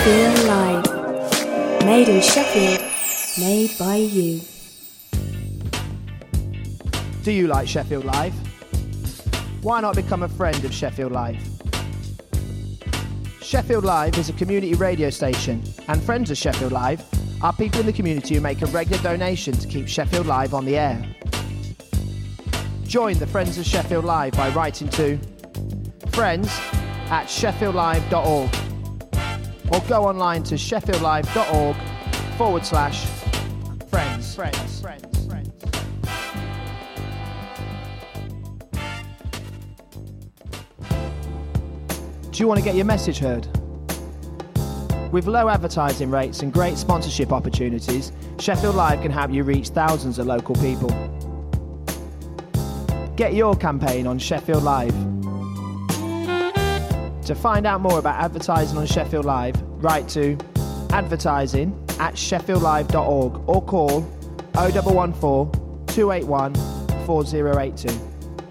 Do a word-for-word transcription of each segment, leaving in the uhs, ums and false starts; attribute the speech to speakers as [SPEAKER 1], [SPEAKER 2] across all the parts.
[SPEAKER 1] Sheffield Live. Made in Sheffield, made by you.
[SPEAKER 2] Do you like Sheffield Live? Why not become a friend of Sheffield Live? Sheffield Live is a community radio station, and friends of Sheffield Live are people in the community who make a regular donation to keep Sheffield Live on the air. Join the Friends of Sheffield Live by writing to friends at sheffield live dot org or go online to sheffield live dot org forward slash friends. Friends. Friends. Friends. Do you want to get your message heard? With low advertising rates and great sponsorship opportunities, Sheffield Live can help you reach thousands of local people. Get your campaign on Sheffield Live. To find out more about advertising on Sheffield Live, write to advertising at sheffield live dot org or call oh one one four, two eight one, four oh eight two.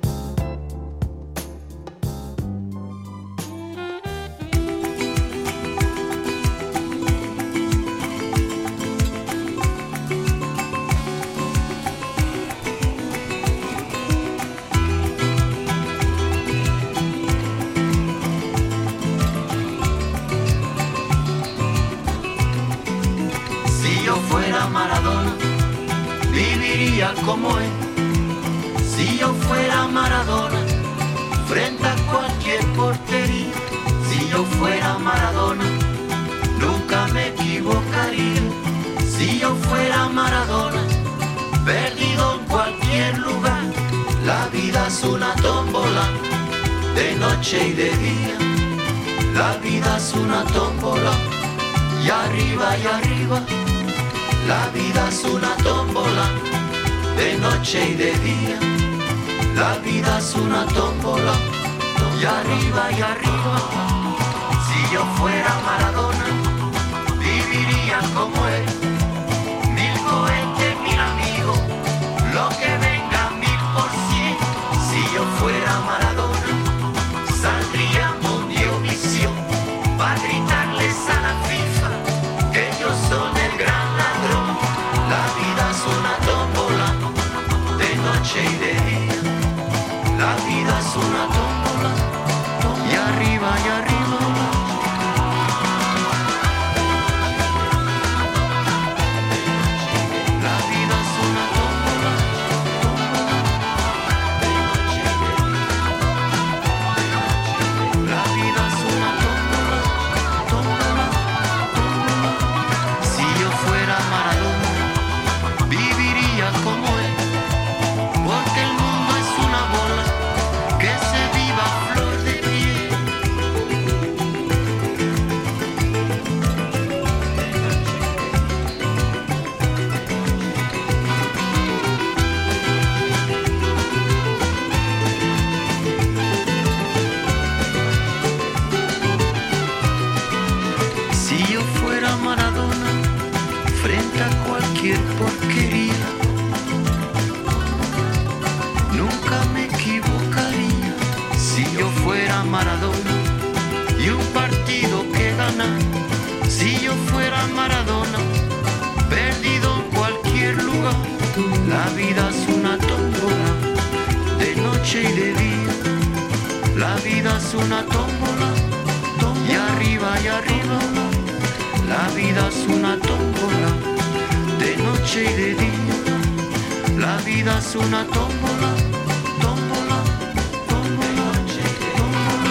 [SPEAKER 3] Como él, si yo fuera Maradona, frente a cualquier portería, si yo fuera Maradona, nunca me equivocaría, si yo fuera Maradona, perdido en cualquier lugar, la vida es una tómbola, de noche y de día, la vida es una tómbola, y arriba y arriba, la vida es una tómbola, de noche y de día, la vida es una tómbola, y arriba y arriba, si yo fuera Maradona, viviría como él, mil cohetes, mil amigos, lo que venga mil por cien, si yo fuera Maradona, saldría Mundiovisión, para gritarles a la FIFA, que ellos son el gran ladrón, la vida es una tómbola, noche y de día, la vida es una tómbola, y arriba y arriba, la vida es una tómbola, la vida es una tómbola, tómbola, tómbola. Si yo fuera Maradona, viviría como él. Porque el mundo es una bola que se viva a flor de piel. Si yo fuera Maradona, frente a cualquier porquería, nunca me equivocaría si yo fuera Maradona y un partido que ganar. Si yo fuera Maradona, perdido en cualquier lugar, la vida es una tómbola, de noche y de día, la vida es una tómbola, y arriba y arriba, la vida es una tómbola, de noche y de día, la vida es una tómbola, tómbola, tómbola, tómbola,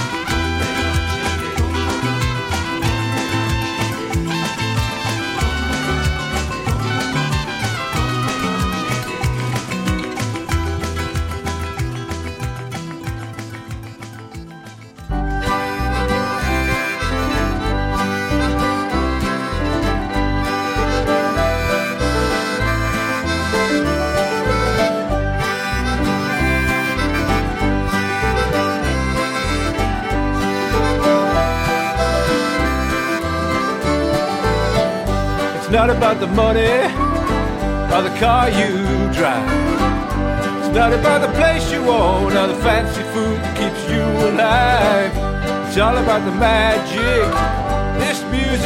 [SPEAKER 4] not about the money or the car you drive. It's not about the place you own or the fancy food that keeps you alive. It's all about the magic this music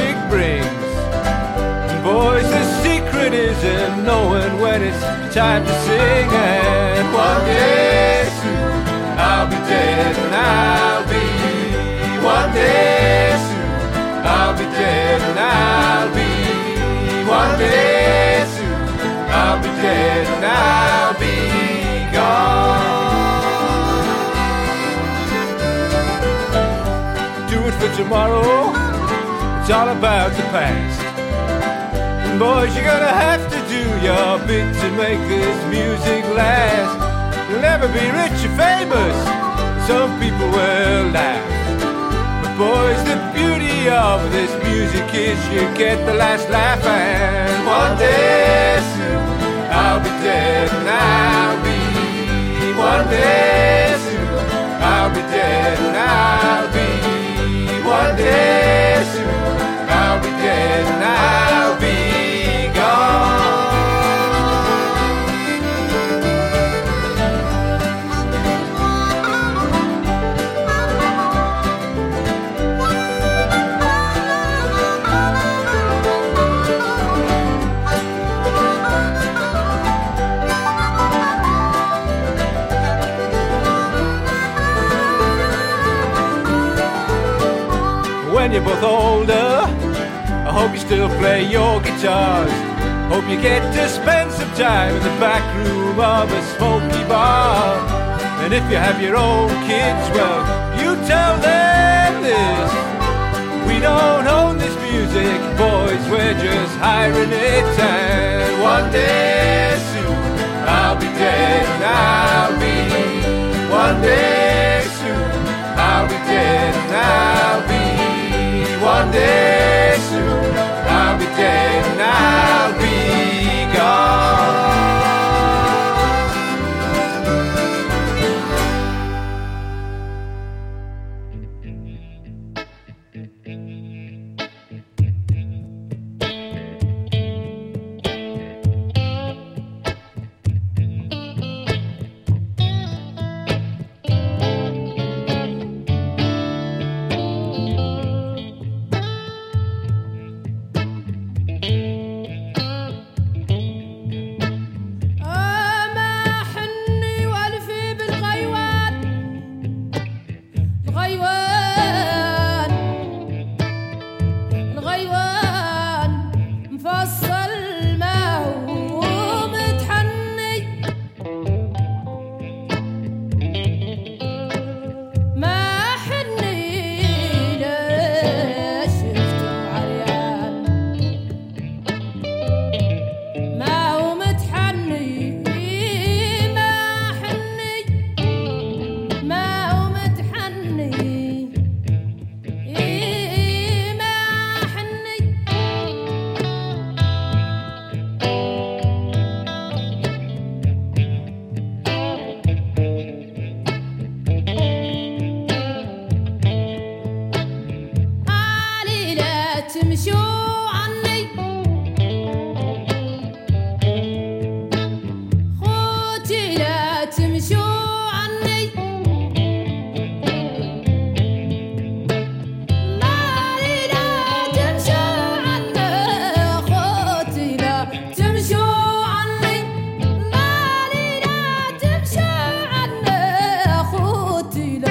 [SPEAKER 4] blues and knowing when it's time to sing. And one day soon I'll be dead and I'll be. One day soon I'll be dead and I'll be. One day soon I'll be dead and I'll be gone. Do it for tomorrow, it's all about the past. And boys, you're gonna have to do your bit to make this music last. You'll never be rich or famous, some people will laugh. But boys, the beauty of this music is you get the last laugh. And one day soon I'll be dead and I'll be. One day soon I'll be dead and I'll be. One day soon I'll be dead and I'll be gone. When you're both older, I hope you still play your guitars. Hope you get to spend some time in the back room of a smoky bar. And if you have your own kids, well, you tell them this: we don't own this music, boys, we're just hiring it. And one day soon I'll be dead and I'll be. One day soon I'll be dead and I'll be. One day soon I'll be dead and I'll be gone.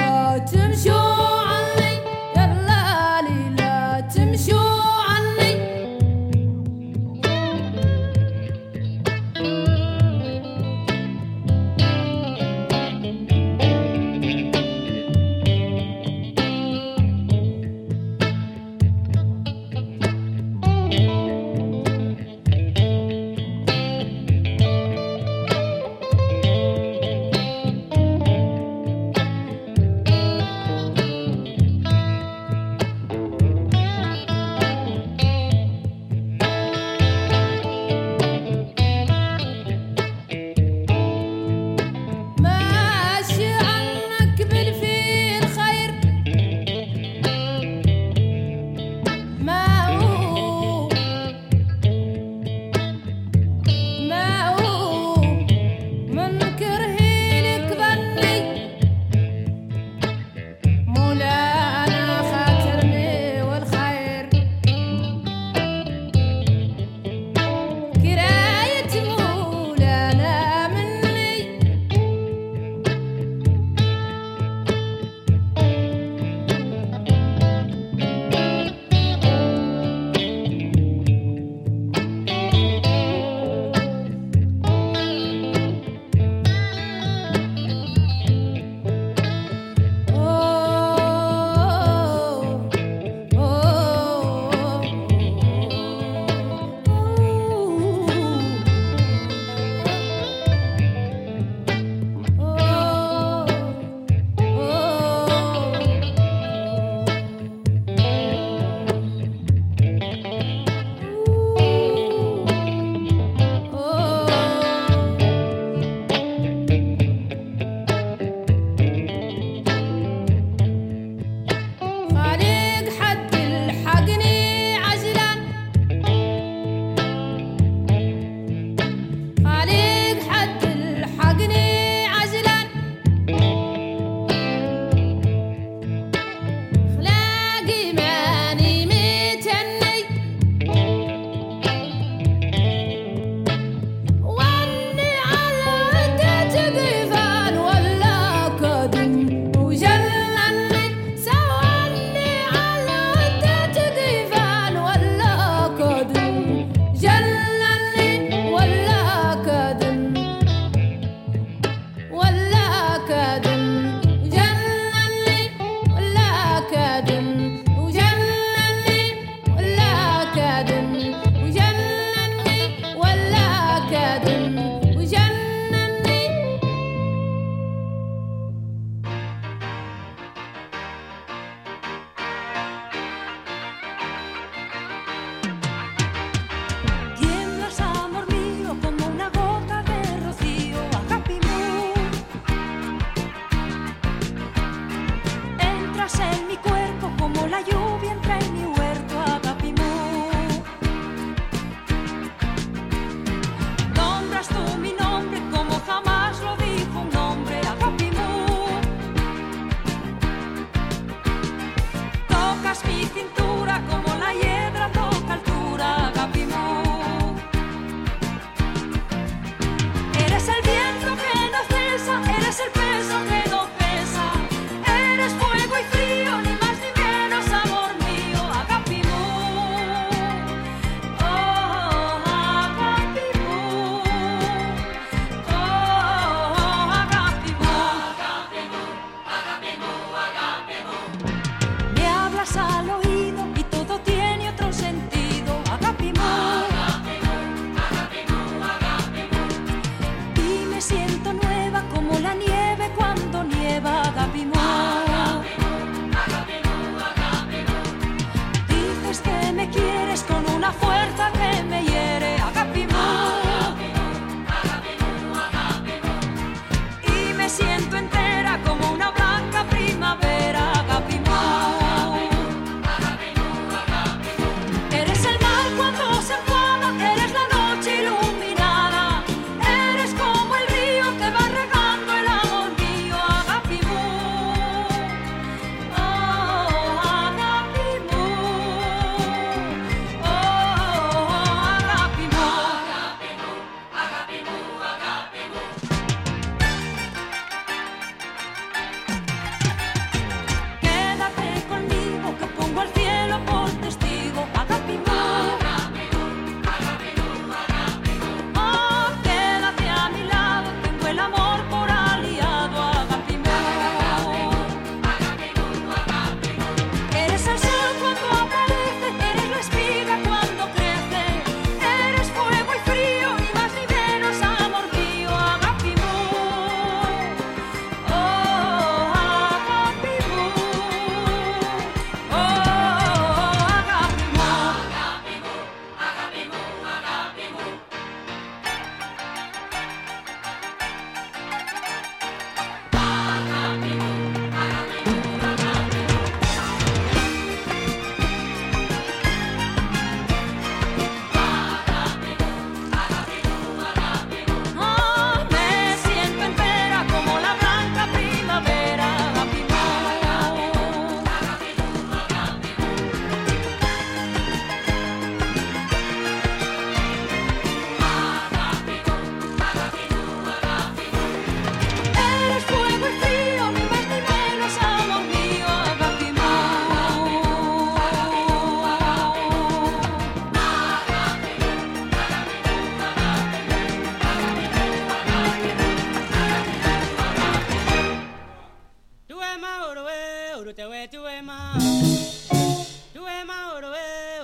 [SPEAKER 5] تمشوا عني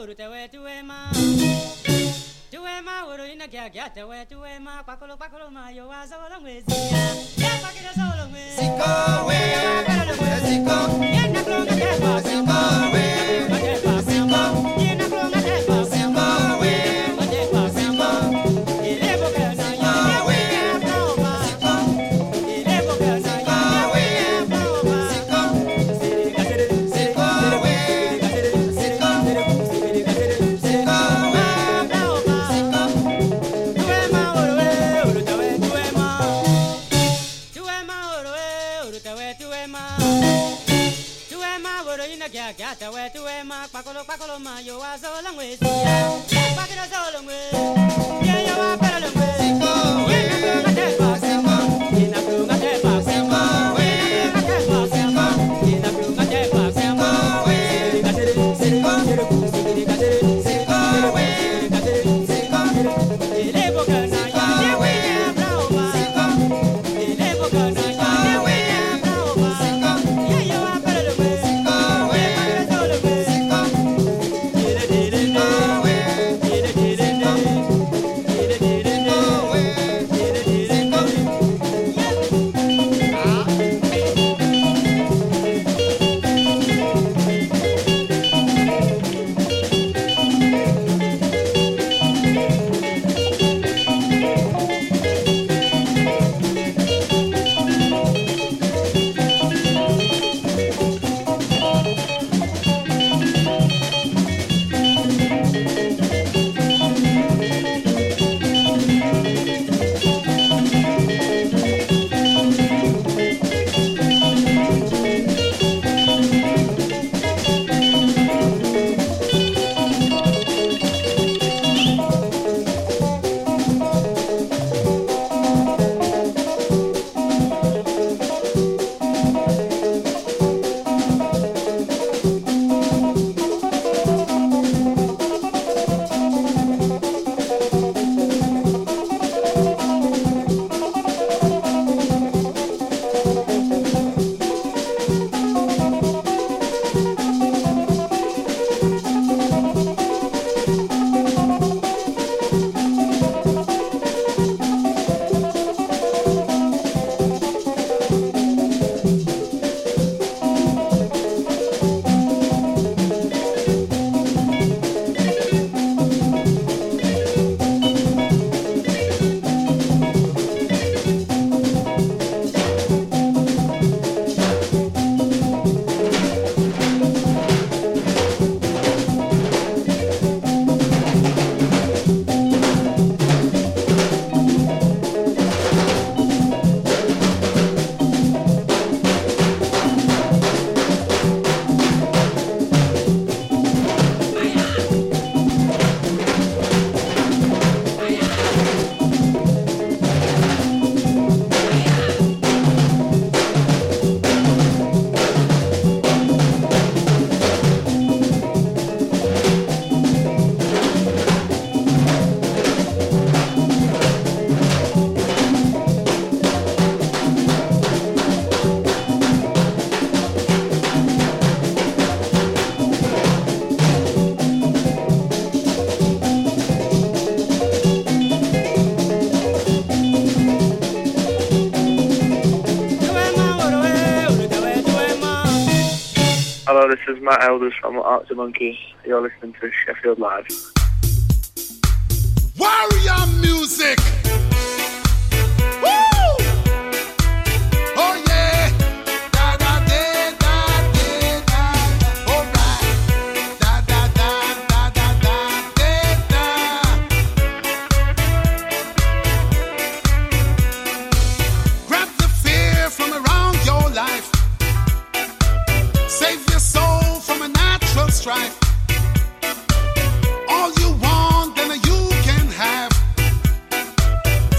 [SPEAKER 5] urutewe tuema. Tuema uru ina kya kya tewe tuema pakolo pakolo mayo wa solo mwezi. Ya pakilo solo mwezi. Siko we, siko. Yena klonga tepa siko we. Matepa siko. Yena klonga tepa siko we. Matepa siko. Ilebo kana ya we ploma siko. Ilebo kana ya we ploma siko. Sirika sirika siko we. Sirika sirika sirika siko we. Gata we tuema pakolo pakolo ma yo wa solo mwezi ya pakilo solo mwezi ya ya wa pero mwezi ya na pluma te pasema ya na pluma te pasema ya na pluma te pasema ya na pluma te pasema we gatere sirika sirika sirika sirika we gatere sirika sirika ile boka na ya we ya pluma ile boka na ya we ya pluma ya ya wa pero mwezi
[SPEAKER 6] Hello, this is Matt Elders from Arctic Monkey. You're listening to Sheffield Live.
[SPEAKER 7] Warrior music! Woo! Oh yeah! Da da da da da da. Alright. Da da da da da da da. Grab the fear from around your life. Save your soul from a natural strife. All you want, then you can have.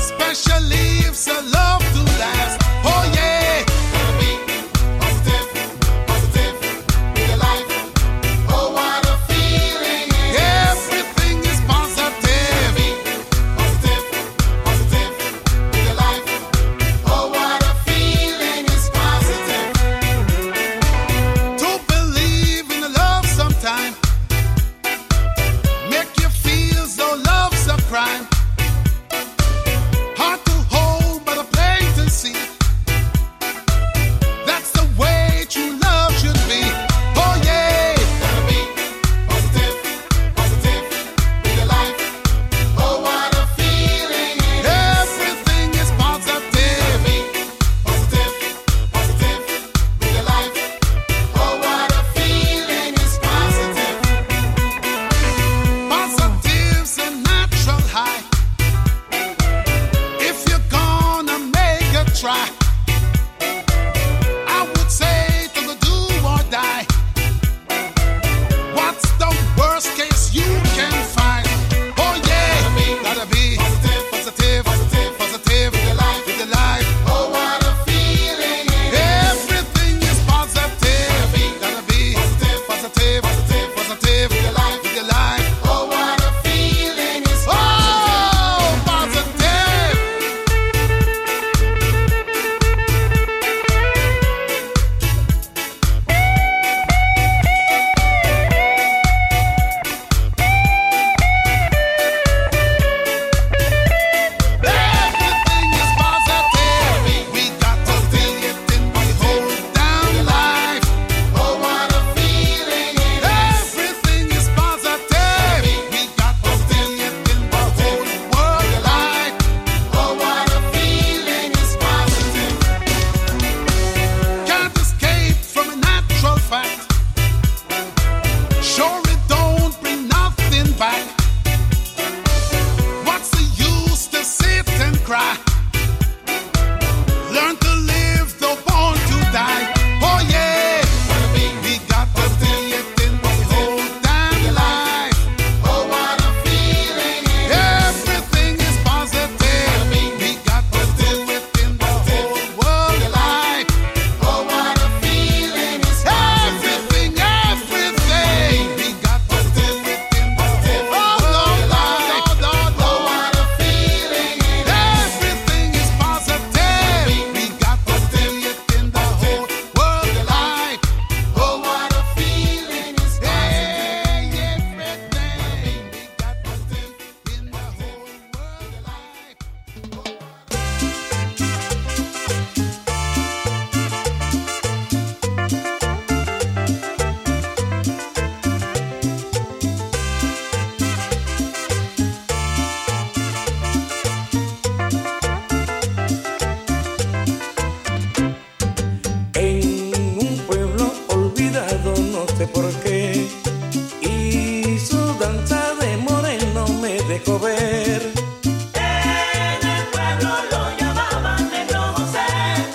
[SPEAKER 8] danza de moreno me dejó ver.
[SPEAKER 3] En el pueblo lo llamaban Negro José,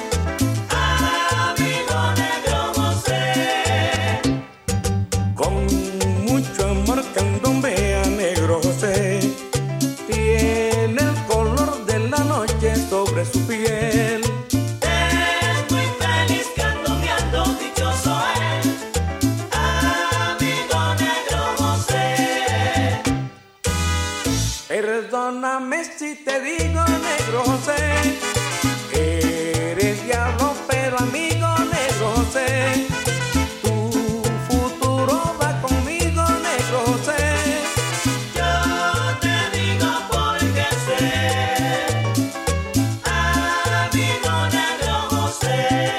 [SPEAKER 3] amigo Negro José.
[SPEAKER 8] Con mucho amor candombea Negro José. Tiene el color de la noche sobre su piel.
[SPEAKER 3] Es muy feliz candombeando, dichoso él, amigo Negro José.
[SPEAKER 8] Perdóname si te digo Negro José, eres diablo pero amigo Negro José. Tu futuro va conmigo Negro José.
[SPEAKER 3] Yo te digo porque sé, amigo Negro José.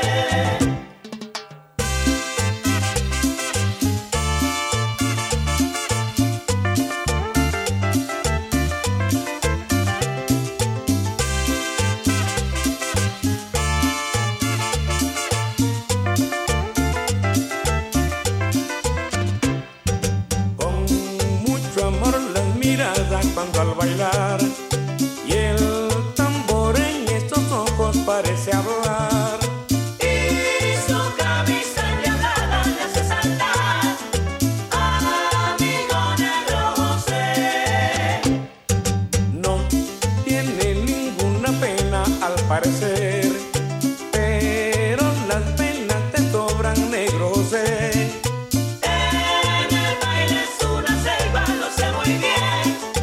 [SPEAKER 8] Con mucho amor las miradas cuando al bailar, y el tambor en estos ojos parece hablar.
[SPEAKER 3] Y su camisa endiablada le hace saltar, amigo Negro José.
[SPEAKER 8] No tiene ninguna pena al parecer, pero las penas te sobran Negro José.
[SPEAKER 3] En el baile es una ceiba, lo sé muy bien,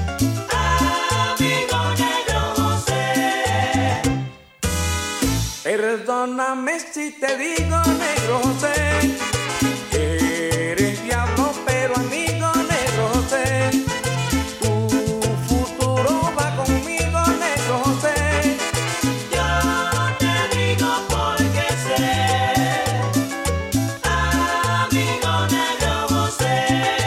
[SPEAKER 3] amigo Negro José.
[SPEAKER 8] Perdóname si te digo Negro José, eres diablo pero amigo Negro José. Tu futuro va conmigo Negro José.
[SPEAKER 3] Yo te digo porque sé, amigo Negro José.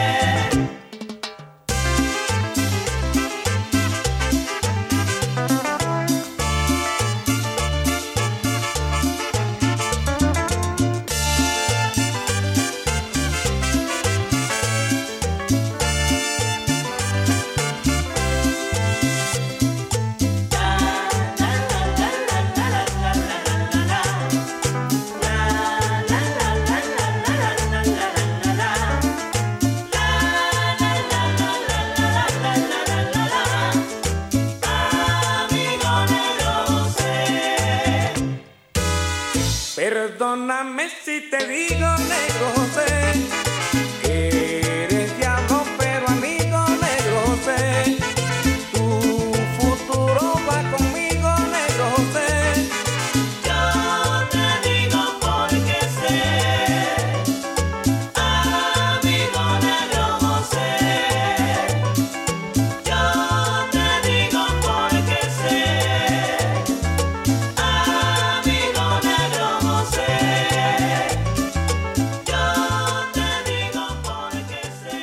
[SPEAKER 8] Perdóname si te digo Negro José, eres diablo pero amigo Negro José. Tu futuro va conmigo Negro José.
[SPEAKER 3] Yo te digo porque sé, amigo Negro José. Yo te digo porque sé, amigo Negro José. Yo te digo porque sé.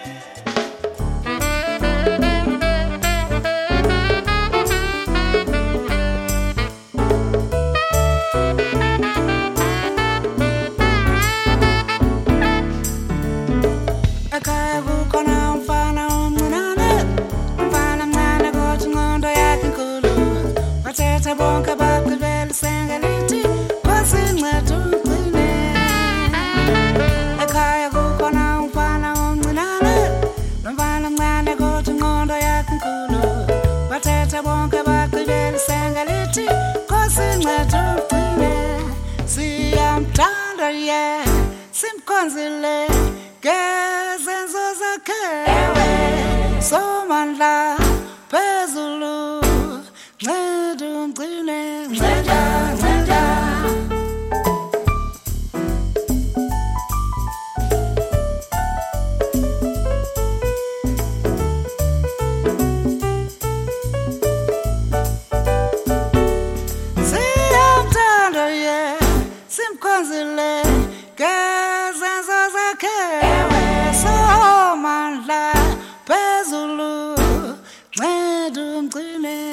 [SPEAKER 9] Akaya bukona umfana umncinane, umfana mncane kodwa ingqondo yakhe inkulu. Bathetha bonke bagqibela isenga lithi Nkosi incede ugcine. Ekhaya kukhona umfana omncinane, umfana mncane kodwa ingqondo yakhe inkulu. Bathetha bonke bagqibela isenga lithi Nkosi incede ugcine. Siyamthanda ye, simkhonzile ngezenzo zakhe. Somandla phezulu, nceda ungcine, nceda, nceda. Siyamthanda ye, simkhonzile ngezenzo zakhe. Somandla phezulu, nceda ungcine.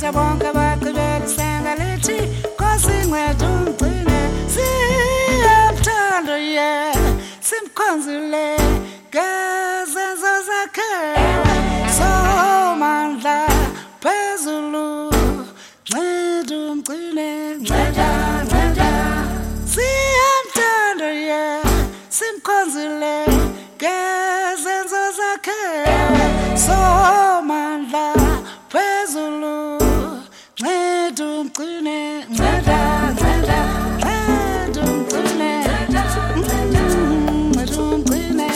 [SPEAKER 9] bathetha bonke baqibela isenga lithi Nkosi nceda umgcine siyamthanda ye simkhonzile ngezenzo zakhe somandla phezulu nceda umgcine nceda nceda siyamthanda ye simkhonzile ngezenzo zakhe somandla phezulu nceda umgcine nceda nceda nceda umgcine nceda umgcine nceda umgcine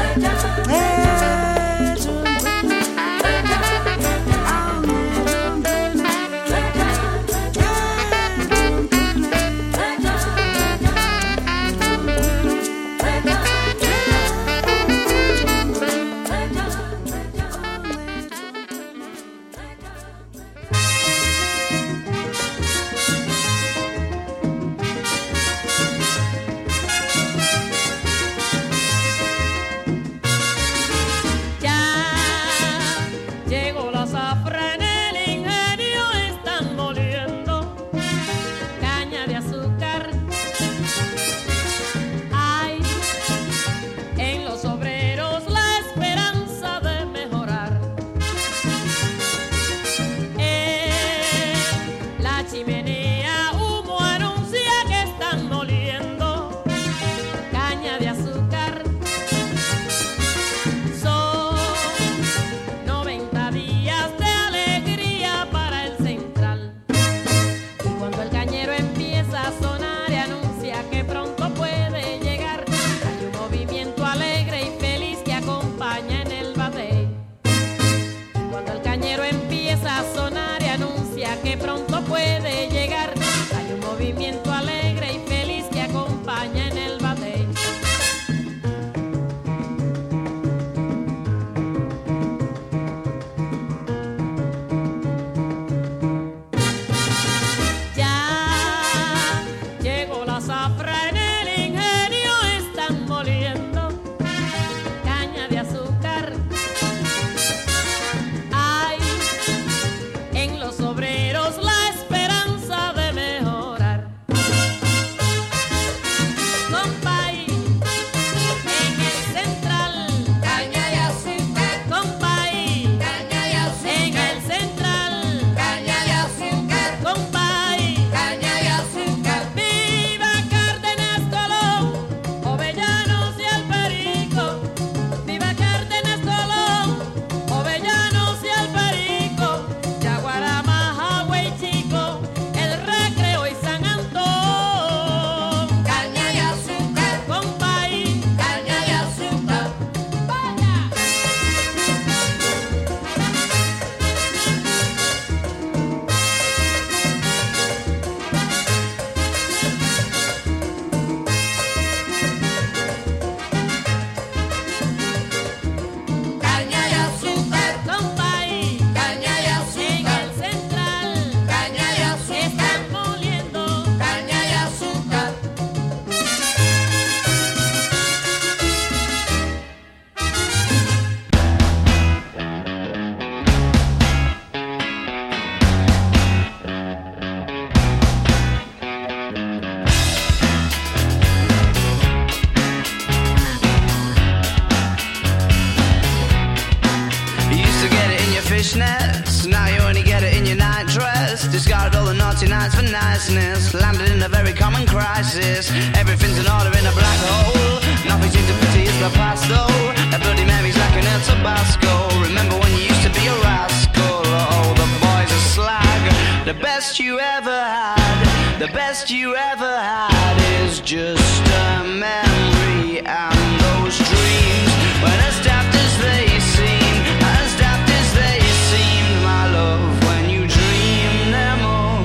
[SPEAKER 10] fishnets. Now you only get it in your night dress. Discarded all the naughty nights for niceness. Landed in a very common crisis. Everything's in order in a black hole. Nothing seems to pity is the past though. A Bloody Mary's like an El Tabasco. Remember when you used to be a rascal? Oh, the boys are slag. The best you ever had, the best you ever had is just a memory. And those dreams, when as daft as they seem, as daft as they seemed, my love, when you dream them all.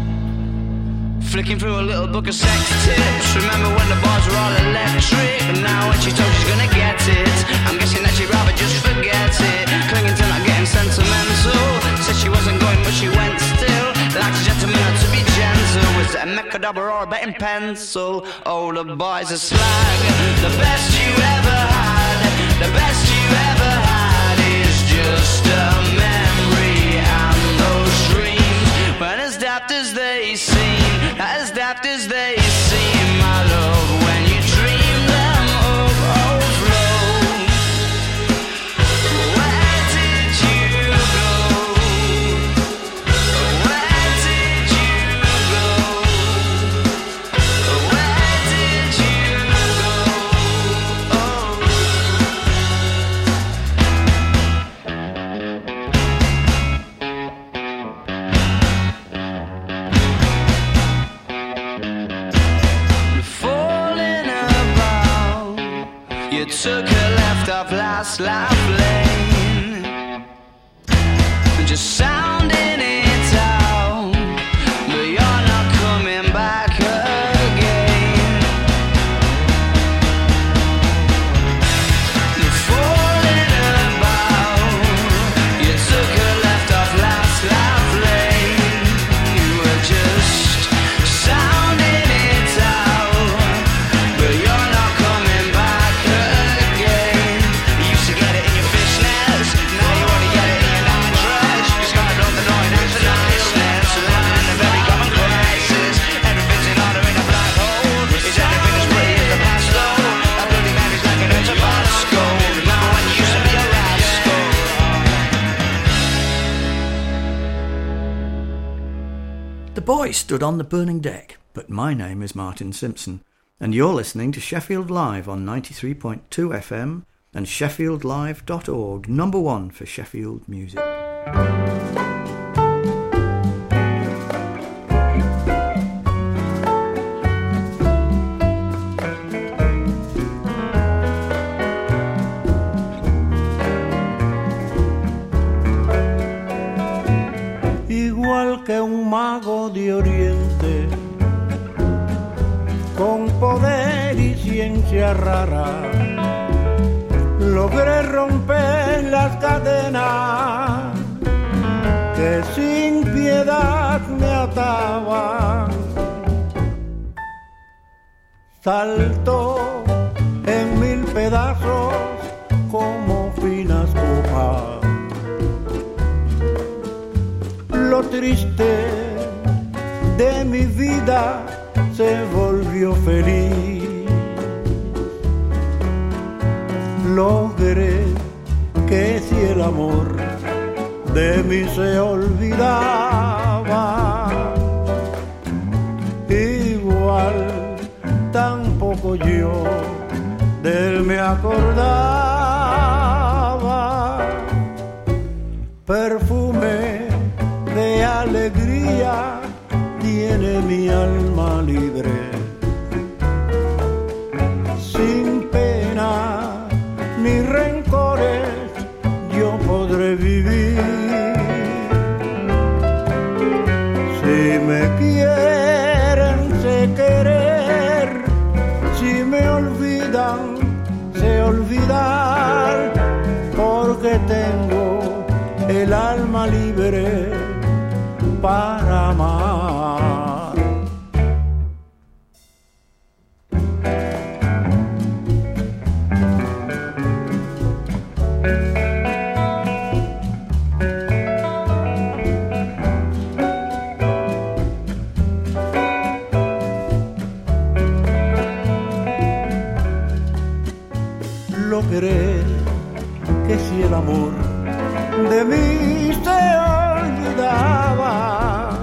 [SPEAKER 10] Flicking through a little book of sex tips. Remember when the bars were all electric? And now when she told she's gonna get it, I'm guessing that she'd rather just forget it. Clinging to not getting sentimental. Said she wasn't going but she went still. Like a gentleman had to be gentle. Was it a mechadabra or a betting pencil? Oh, the boys are slag. The best you ever had, the best you ever had is just a memory. And those dreams, they seem, as daft as they seem, my love, when you dream them up, overflow. Where did you go? Where did you go? Where did you go? Oh. Falling about, you took a left off last life lane, just sounding it out, but you're not coming back again. Falling about, you took a left off last life lane, you were just sounding it out, but you're not coming back again. You used to get it in your fishnets, now you only get it in your nightdress. You started on the noise and the niceness, lying in a very common crisis. Everything's in order in a black hole. Is everything as pretty as the past though? That bloody man is like an Tabasco. Remember when you used to be a rascal?
[SPEAKER 11] The boy stood on the burning deck, but my name is Martin Simpson, and you're listening to Sheffield Live on ninety-three point two F M and sheffield live dot org, number one for Sheffield music.
[SPEAKER 12] Igual que un mago de oriente, con poder y ciencia rara, logré romper las cadenas que sin piedad me ataban. Saltó en mil pedazos como finas copas. Lo triste de mi vida se volvió feliz. Logré que si el amor de mí se olvidaba, igual tampoco yo de él me acordaba. Perfume de alegría tiene mi alma libre, sin pena ni rencores yo podré vivir. Si me quieren sé querer, si me olvidan sé olvidar, porque tengo el alma libre para amar. Logré que si el amor de mí se olvidaba,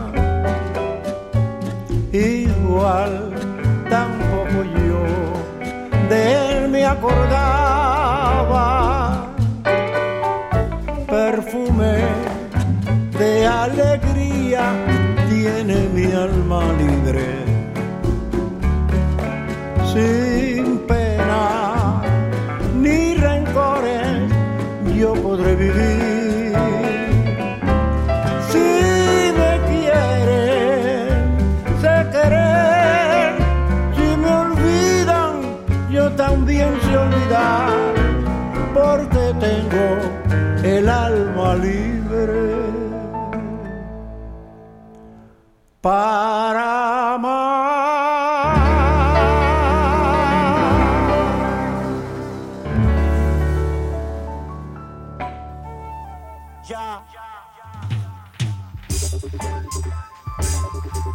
[SPEAKER 12] igual tampoco yo de él me acordaba. Perfume de alegría tiene mi alma libre, sin pena ni rencores yo podré vivir. Si me quieren sé querer, si me olvidan yo también sé olvidar, porque tengo el alma libre para amar. Ya.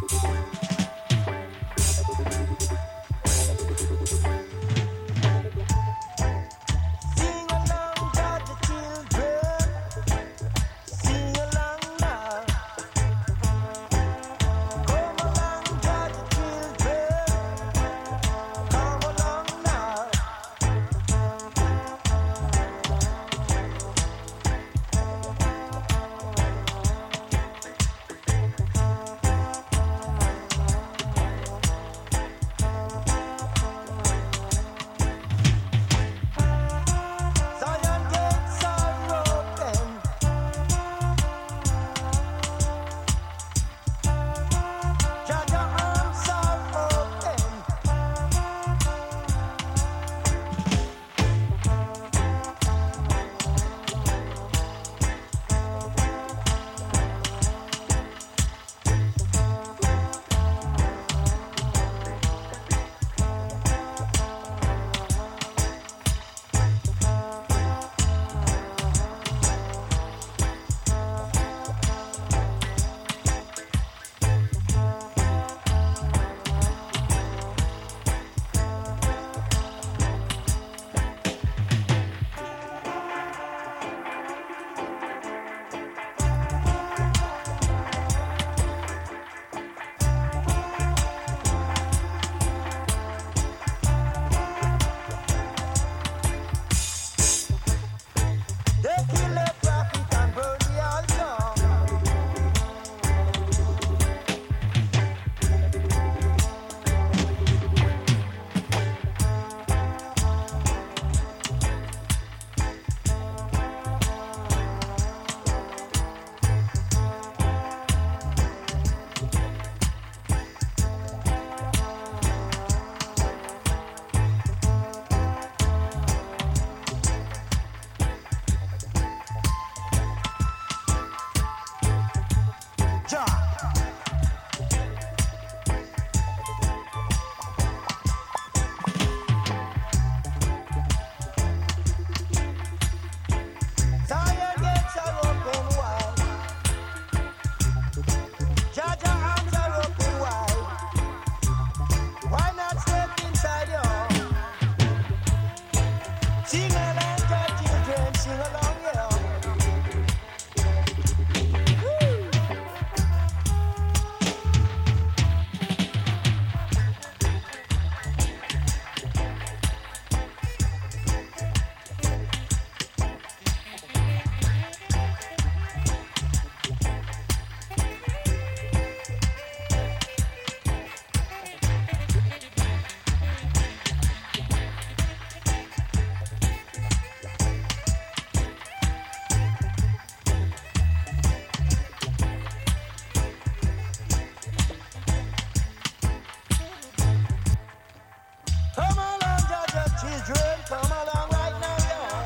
[SPEAKER 7] Come along, Georgia children, come along right now, yeah.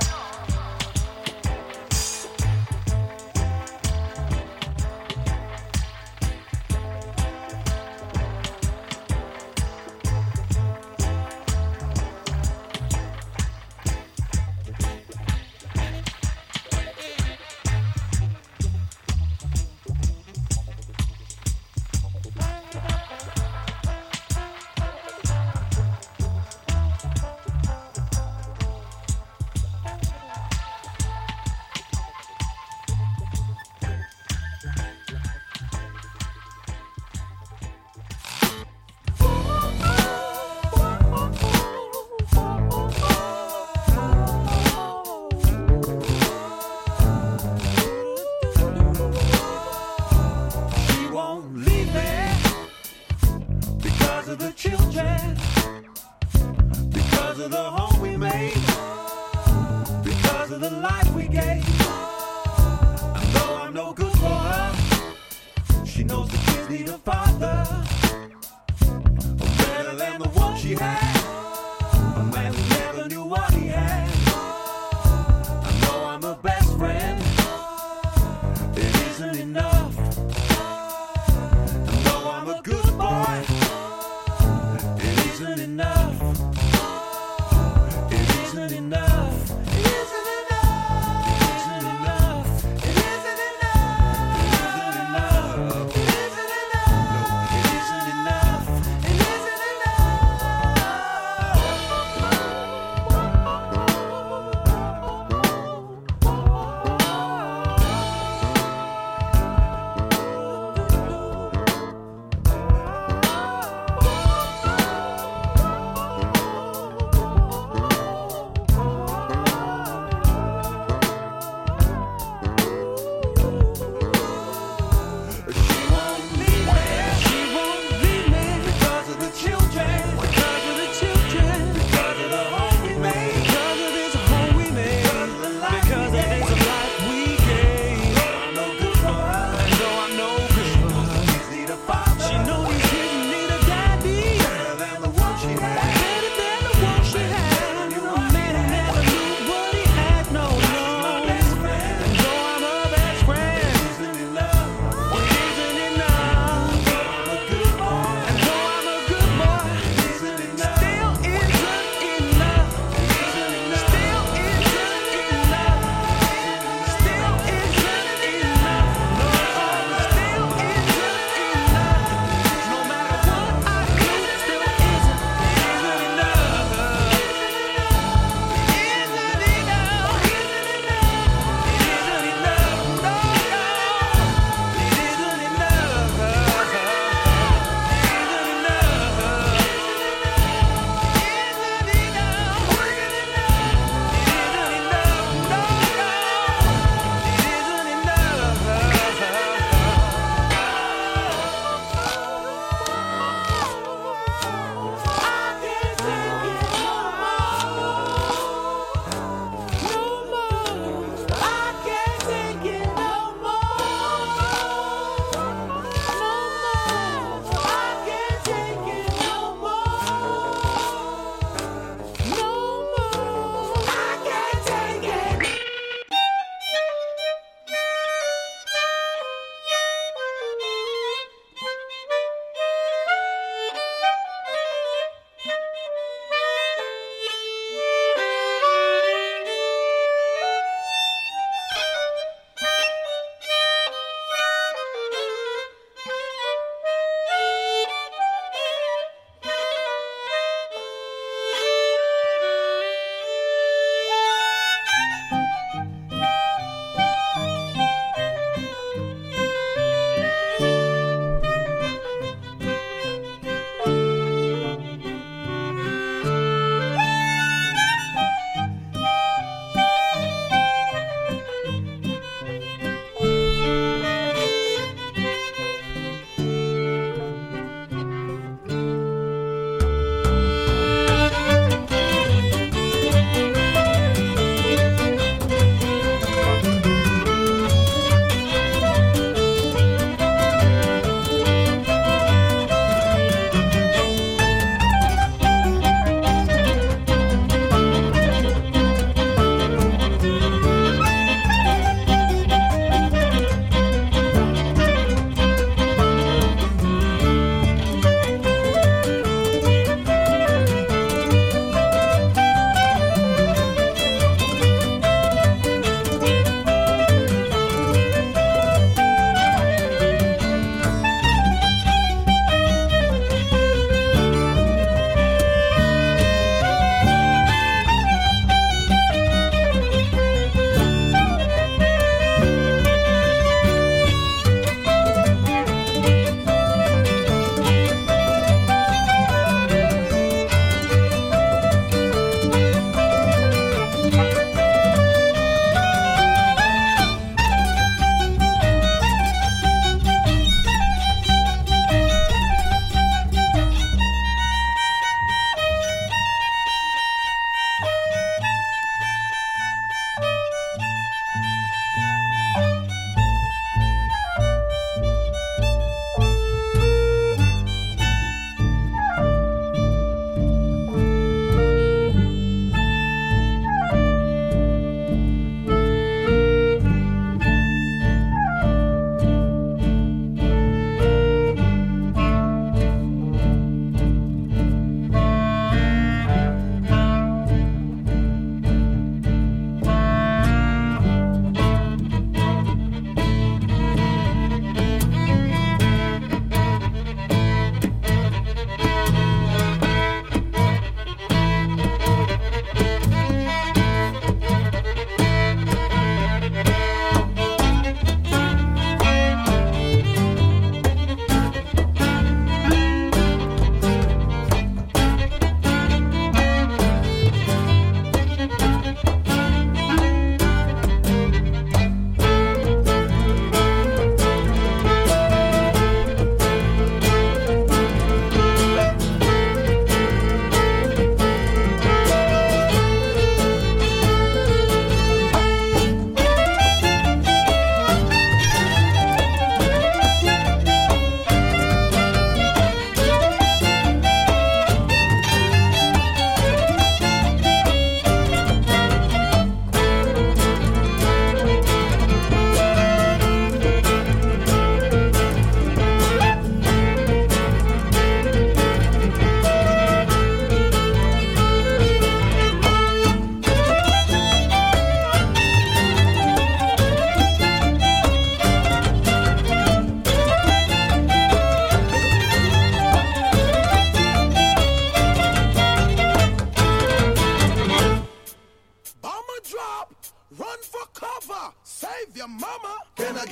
[SPEAKER 7] She won't leave me because of the children, because of the home we made, because of the life we gave. And though I'm no good for her, she knows the kids need a father, better than the one she had, a man who never knew what he had. I know I'm her best friend, it isn't enough. And though I'm a good boy, it isn't enough. It isn't enough. It isn't enough. It isn't enough. It isn't enough. It isn't enough. It isn't enough. It isn't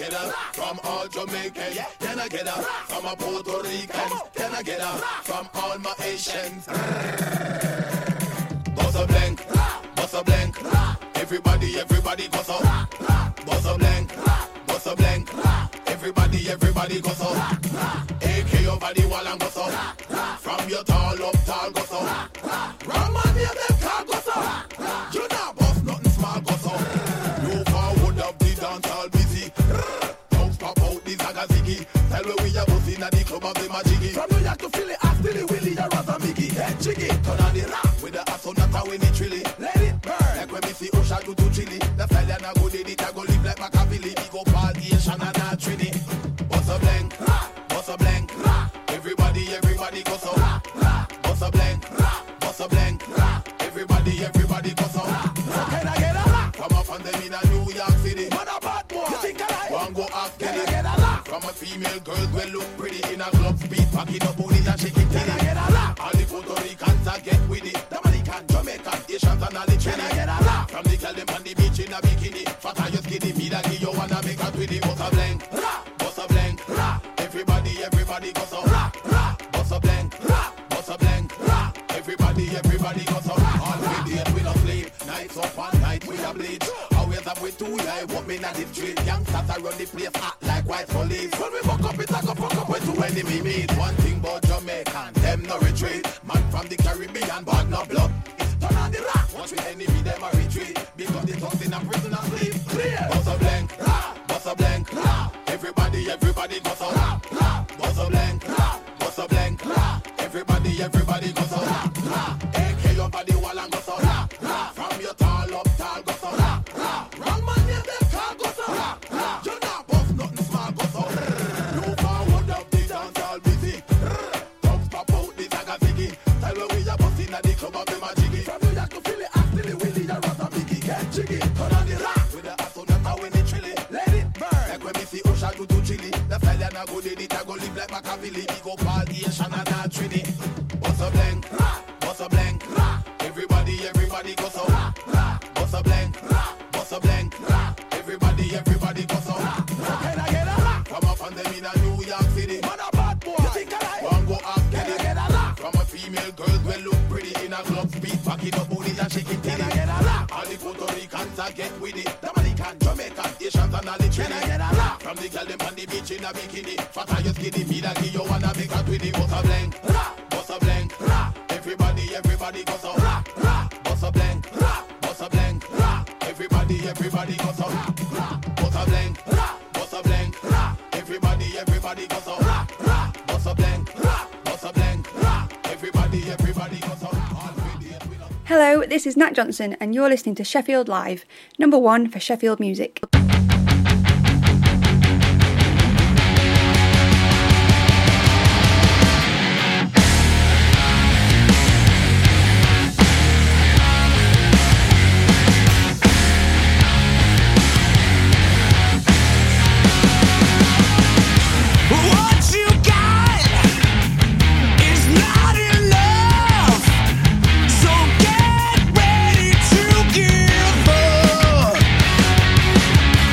[SPEAKER 13] get a from all Jamaicans? Can I get a from a Puerto Ricans? Can I get a from all my Asians? Buzz a blank, buzz a blank. Everybody, everybody goes up. Buzz a blank, buzz a blank. Everybody, everybody goes up. A K your body wall and goes up. From your tall up, tall goes up. Grandma near them car goes up. You not boss nothing small goes up. You forward up the dance all busy. Don't pop out the Zagazigi. Tell me we are bossing at the club of the Majigi. From New York to Philly, ask Billy Willie, you're rather Mickey. Head jiggy, turn on the rap with the ass on the tower when it trilly. Let it burn. Like when we see Osha do to chili. The stallion I go did it, I go live like Machiavelli. We go party and Shannon and Trini. What's a blank? What's a blank? Everybody, everybody goes so. What's a blank? What's a blank? Everybody, everybody goes so. Can I get a lot? From up on them in a New York City. Man a bad boy. You think I like? One go ask Can I get a lot? From a female girl will look pretty in a club speed. Packing up booty and shaking titty. Can I get a lot? All the Puerto Ricans are get with it. Dominican, Jamaican, Asians and all the Trini. Can I get a lot? From the girl them on the beach in a bikini. Fat are you skinny? Me that give you wanna make a twitty. What's a blank? What's a blank? Everybody, everybody goes so. What's a blank? What's a blank? Everybody, everybody goes so. All we did, we don't sleep. Nights up and night we a bleach. Always up with two guys, what me not the street. Youngsters around the place act like white police. When we fuck up, it's like a fuck up with two enemy meet. One thing about Jamaican, them no retreat. Man from the Caribbean, but no blood. It's turn on the rock. Watch with enemy, them a retreat. Because the thugs in a prison and sleep. Clear. What's a blank? What's a blank? Everybody, everybody goes so. What's a blank? What's a blank? Everybody, everybody goes so. A K your body wall and goes so. From your tall up, tall goes so. Wrong man near them car goes so. You not boss nothing small goes so. You forward up the dance all busy. Thugs pop out the Zagazigi. Tell me we are bossing at the club of the Majigi. From New York to Philly, ask Billy Willie, you're rather Mickey. Get jiggy, turn on the rock with the ass on the tower when it chilly. Let it burn. Like when we see Osha do to chili. The stallion I go did it, I go live like Machiavelli. We go party and Shannon and Trini. What's a blank? What's a blank? Everybody, everybody goes so. What's a blank? What's a blank? Everybody, everybody goes so. Can I get a lot? Come up on them in a New York City. Man a bad boy. You think I like? One go ask Can I get a lot? From a female girl will look pretty in a club speed. Packing up booty and shaking titty. Can I get a lot? All the Puerto Ricans are get with it. Dominican, Jamaican, Asians and all the Trini. Can I get a lot? From the girl them on the beach in a bikini. Fat are you skinny? Me that give you wanna make a twitty. What's a blank? What's a blank? Everybody, everybody goes so. What's a blank? What's a blank? Everybody, everybody goes so. What's a blank? What's a blank? Everybody, everybody goes so. What's a blank? What's a blank? Everybody, everybody goes so.
[SPEAKER 14] Hello, this is Nat Johnson and you're listening to Sheffield Live, number one for Sheffield music.
[SPEAKER 7] Get ready to give up.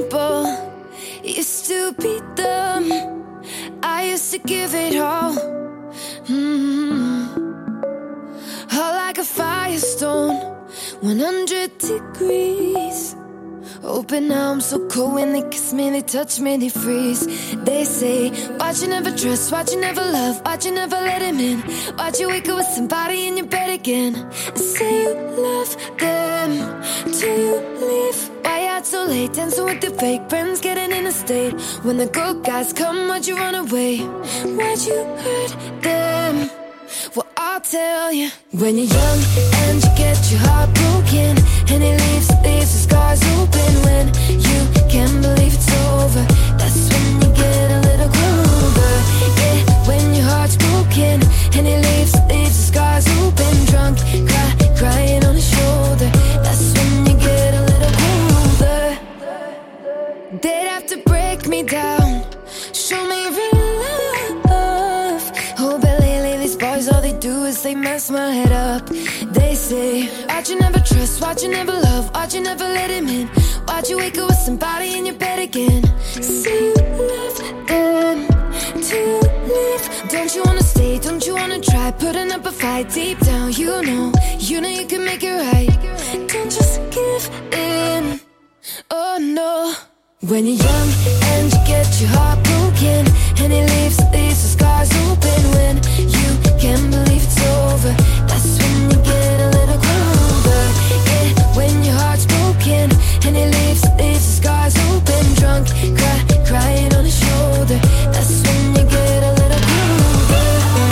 [SPEAKER 15] people used to beat them. I used to give it all. Mm-hmm. Hot like a firestone, one hundred degrees. Oh, but now I'm so cold. When they kiss me, they touch me, they freeze. They say, why'd you never trust, why'd you never love, why'd you never let him in, why'd you wake up with somebody in your bed again and say you love them till you leave. Why you out so late, dancing with your fake friends, getting in a state. When the good guys come, why'd you run away, why'd you hurt them? Well, I'll tell you. When you're young and you get your heart broken, and it leaves, leaves the scars open. When you can't believe it's over, that's when you get a little colder. Yeah, when your heart's broken, and it leaves, leaves the scars open. Drunk, cry, crying on his shoulder, that's when you get a little colder. They'd have to break me down, show me real love. Oh, but lately these boys, all they do is they mess my head up. They say, why'd you never trust, why'd you never love, why'd you never let him in, why'd you wake up with somebody in your bed again? Say you love them till you leave. Don't you wanna stay, don't you wanna try, putting up a fight deep down. You know, you know you can make it right. Don't just give in, oh no. When you're young and you get your heart broken, and it leaves, leaves the scars open. When you can't believe it's over, that's when you get a little colder. Yeah, when your heart's broken, and it leaves, leaves the scars open. Drunk, cry, crying on his shoulder, that's when you get a little colder.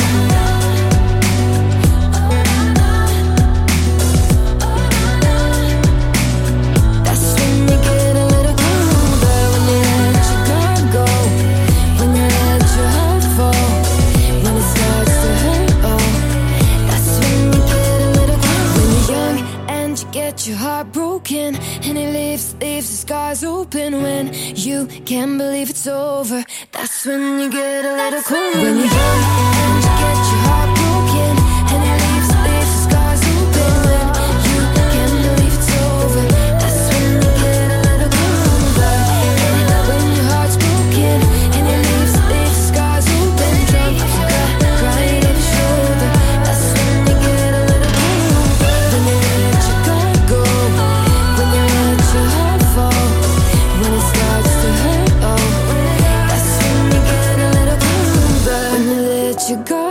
[SPEAKER 15] That's when you get a little colder. When you let your guard go, when you let your heart fall, when it starts to hurt, oh, that's when you get a little colder. When you're young and you get your heart broken, and it leaves, leaves the scars open. When you can't believe it's over, that's when you get a little colder. When you're young